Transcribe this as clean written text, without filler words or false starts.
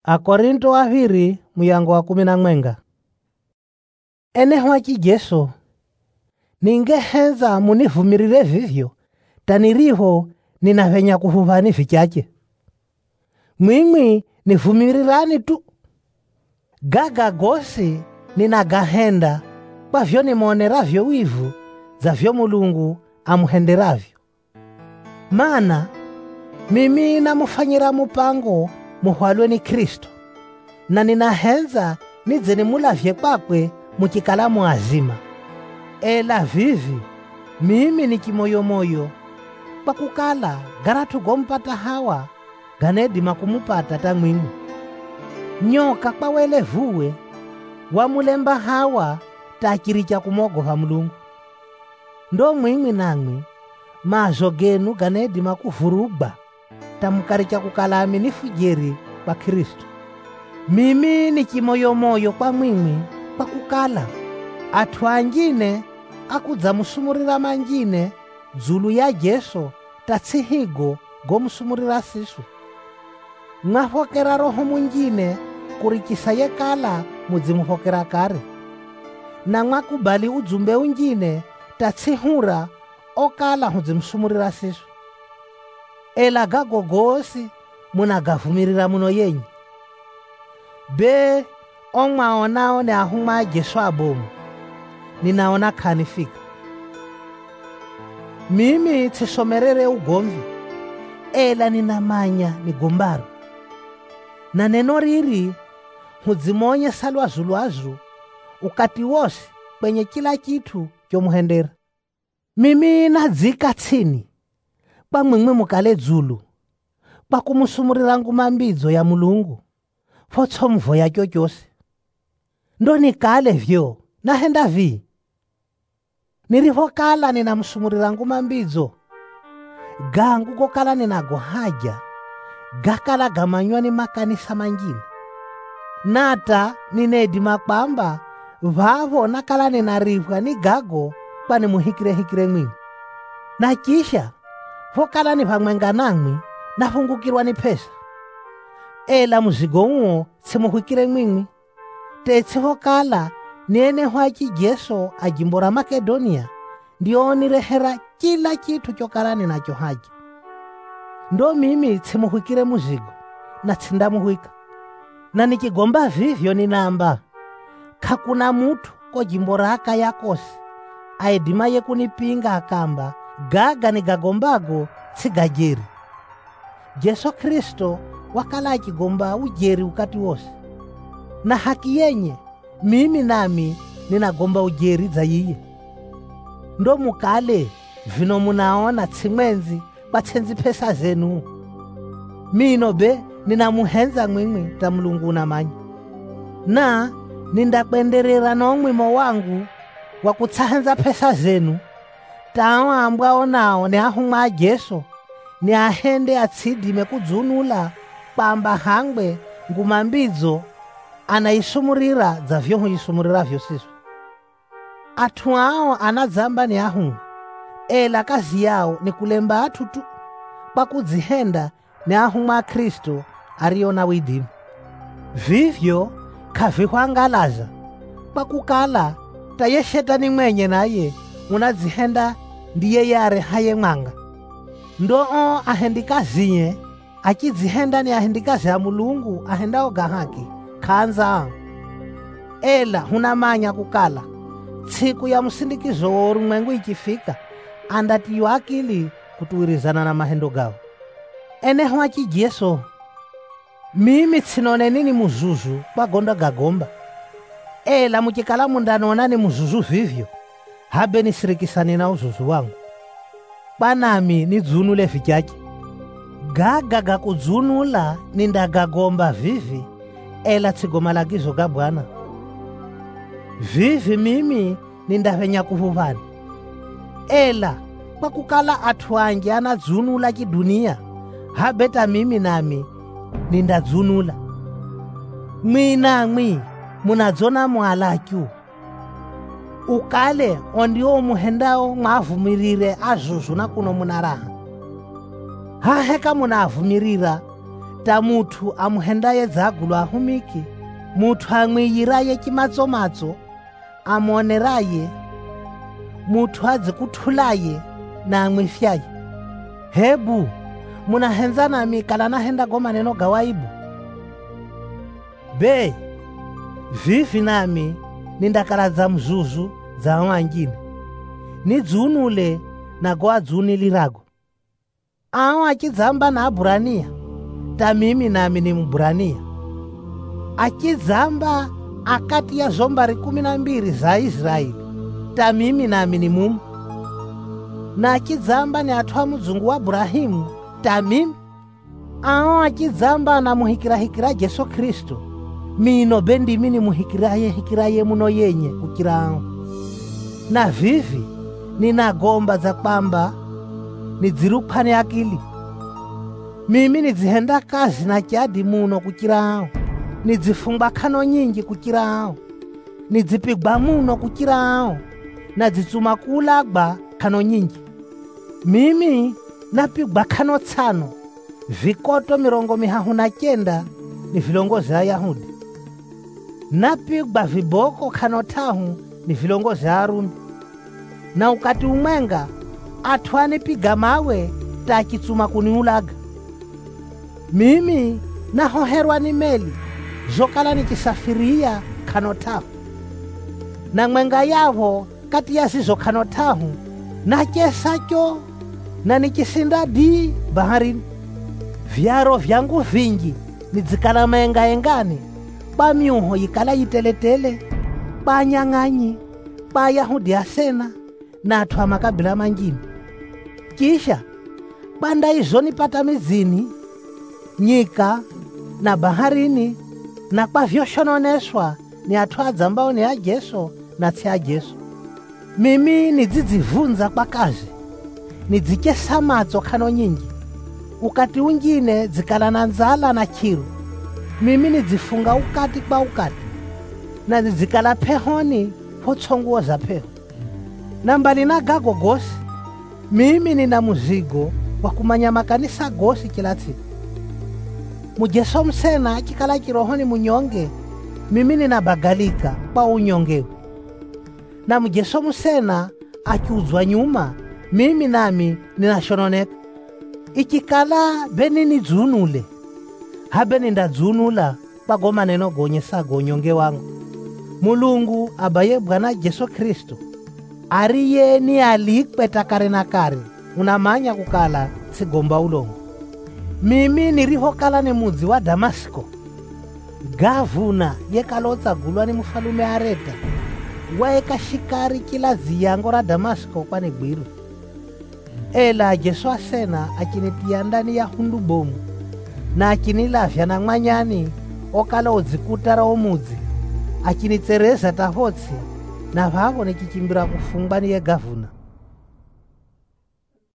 Akorinto wa pili muyango wa 11. Eneho Jesu ningehenza munivumirire vivyo taniriho ninavenya kufuvani vichache. Mwimwi nivumirirani tu. Gaga gosi ninagahenda kwa vyo nimoneravyo wivu za vyo Mulungu amuhenderavyo. Mana mimi namufanyira mupango muhwalwe ni Kristo, na ninahenza nize nimulavye kwakwe mukikala muazima. Ela vivi mimi ni kimoyomoyo pakukala garatu gompata Hawa ganedima kumupata tamwimu. Nyoka kwawele vuwe wamulemba Hawa takiricha kumogova Mulungu. Ndo mwimwi namwi mazo genu ganedima kuvurugba tamukaricha kukala aminifu jeri kwa Kristo. Mimi ni kimoyomoyo kwa mwimwi pakukala atu anjine akudzamusumurira manjine zulu ya Jesu tatsihigo gomusumurira sisu. Mwafokera roho munjine kurikisa yekala mudzimufokera kare, na mwakubali udzumbe unjine tatsihura okala hudzimusumurira sisu. Ela gago gosi munagavumirira muno yenyi. Be omwaonao ne ahuma Jesu abomu ninaona kanifika. Mimi tisomerere ugomvi, ela ninamanya nigombaro. Na neno riri hudzimonye salwazulwazu ukati wose kwenye kila kitu chomuhendera. Mimi nadzika tsini kwa mwimwi mukale dzulu kwa kumusumurira ngumambidzo ya Mulungu fotsomvo ya chochose. Ndo nikale vyo nahenda vi nirivokala ninamusumurira ngumambidzo gangu kokala ninagohaja gakala gamanywa ni makanisa manjini. Nata ninedima kwamba vavo nakala ninarivwa ni gago kwa nimuhikire mwini. Na kisha vokala ni vamwenga namwi nafungukirwa ni pesa. Ela muzigo uo tsimuhikire mwini. Tetsi vokala niene hwachi Jesu ajimbora Makedonia ndio nirehera kila kitu chokala ninacho haja. Ndo mimi tsimuhikire muzigo na tsindamuhika. Na nikigomba vivyo ninamba kakuna mutu kojimbora aka yakosi aedima yekunipinga akamba gaga nigagombago tsigajeri. Jesu Kristo wakala akigomba ujeri ukati wose, na haki yenye mimi nami ninagomba ujeri za yiye. Ndo mukale vino munaona tsimwenzi batsenzi pesa zenu. Mino be ninamuhenza mwimwi ta Mulungu unamanyi, na nindakwenderera nomwimo wangu wa kutsahenza pesa zenu tawa ambwao nao ni ahumwa Jesu ni ahende atsidime kudzunula kwamba hangwe ngumambidzo anaisumurira za vyo huisumurira vyo sisu. Atu ao anadzamba ni ahumwa, ela kazi yao ni kulemba atu tu pakudzihenda ni ahumwa Kristo ariona widimu. Vivyo kavihwangalaza pakukala taye shetani mwenye naye unadzihenda ndiye yare haye mwanga. Ndoo ahendikaziye akidzihenda ni ahendikazi ya Mulungu ahendao gahaki kanza. Ela hunamanya kukala tsiku ya musindikizo woru mwengu ikifika andatiyo akili kutuwirizana na mahendo gao. Eneho achi Jesu mimi tsinone nini muzuzu kwa gonda gagomba. Ela mukikala mundanona ni muzuzu vivyo habe nisirikisani na uzuzu wangu. Panami nidzunule vichache. Gaga gakudzunula nindagagomba vivi, ela tsigoma lagizo ga Bwana. Vivi mimi nindavenya kuvuvani. Ela kwa kukala atu anji anadzunula kidunia habeta mimi nami nindadzunula. Mwinamwi munadzona mwalakyu ukale ondio muhendao mwavumirire azuzu na kuno munaraha. Haheka munavumirira ta muthu amuhendaye dzagulo ahumiki, muthu amwiyiraye chimatsomatso amuoneraye, muthu adzikuthulaye na amwifyaye. Hebu munahenza nami kala nahenda go maneno gawaibu? Be vivi nami nindakala za mzuzu za wangine nidzunule nago adzunilirago. Awo achidzamba na Aburania, ta mimi nami ni Mburania. Achidzamba akati ya zombari 12 za Israeli, ta mimi nami ni mumu. Na achidzamba ni athu a mudzungu wa Abrahimu, ta mimi. Awo achidzamba na muhikirahikira Yesu Kristo, mino bendimi ni muhikiraye muno yenye kukirawo. Na vivi ninagomba za kwamba nidziruphane akili. Mimi nidzihenda kazi na chadi muno kukirawo, nidzifungwa khano nyingi kukirawo, nidzipigwa muno kukirawo, na dzitsuma kulagwa khano nyingi. Mimi napigwa khano 5, vikoto 59 ni vilongozi a Yahudi. Napigwa viboko khano 5 ni vilongozi a Arumi. Na ukati umwenga athu anipiga mawe tachitsuma kuniulaga. Mimi nahoherwa ni meli zokala nichisafiria khano 5, na mwenga yavo kati ya zizo khano 5 nachesacho na nichisinda di baharini. Vyaro vyangu vingi nidzikala maengaengani, kwa miuho yikala yiteletele, kwa nyang'anyi, kwa Yahudi asena na athu a makabila mangine. Kisha banda izo nipata mizini, nyika na baharini, na kwa vyoshononeswa ni athu adzambao ni a Jesu na si a Jesu. Mimi nidzidzivunza kwa kazi, nidzichesa matso khano nyingi. Ukati ungine dzikala na nzala na chiru, mimi nidzifunga ukati kwa ukati, na nidzikala phehoni potsonguo za pheho. Na mbali na gago gosi, mimi nina muzigo wa kumanya makanisa gosi kila tsiku. Mujeso msena chikala kirohoni munyonge, mimi ninabagalika kwa unyongewe. Na mujeso msena akiuzwa nyuma, mimi nami ninashononeka. Ichikala beni nidzunule, habe nindadzunula kwa go maneno gonyesago unyonge wangu. Mulungu abaye Bwana Yesu Kristo ariye ni alikweta kare na kare, unamanya kukala tsigomba ulongo. Mimi nirihokala ni mudzi wa Damasko, gavuna yekalotsagulwa ni mufalume Areta waeka shikari kila ziyango ra Damasko kwa negwiru. Ela Yesu asena akinitia ndani ya hundu bomu, na akinilavya na mwanyani okala odzikutara omudzi, akinitsereza tahotsi, na vavo nikichimbira kufungwa niye gavuna.